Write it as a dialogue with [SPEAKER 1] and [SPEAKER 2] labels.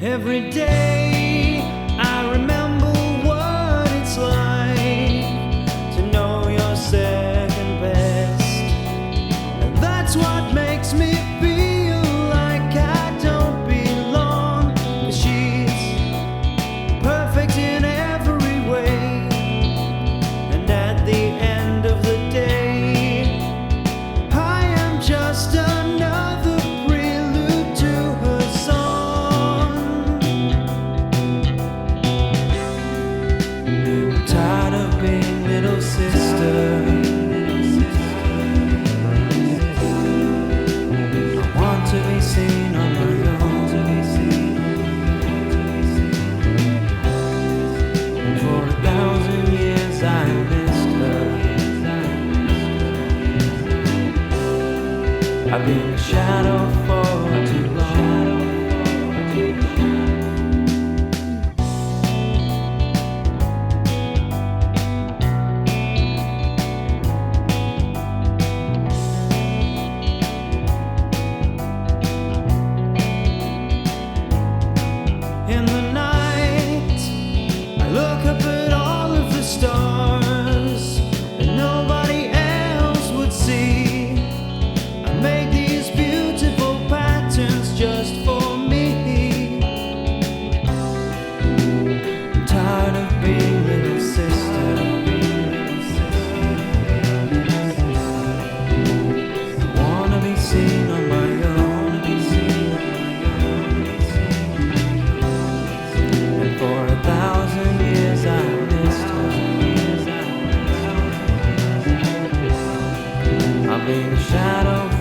[SPEAKER 1] Every day I remember what it's like to know you're second best, and that's what makes me feel like I don't belong. 'Cause she's perfect in every way, and at the end of the day I am just another prelude to her song. I'm tired of being little sister. I want to be seen on my own. For 1,000 years I missed her. I've been a shadow for too long. In the night, I look up at all of the stars that nobody else would see. I make these beautiful patterns just for me. I'm tired of being little sister. I wanna be seen on my own. And for 1,000 years I missed her. I've been a shadow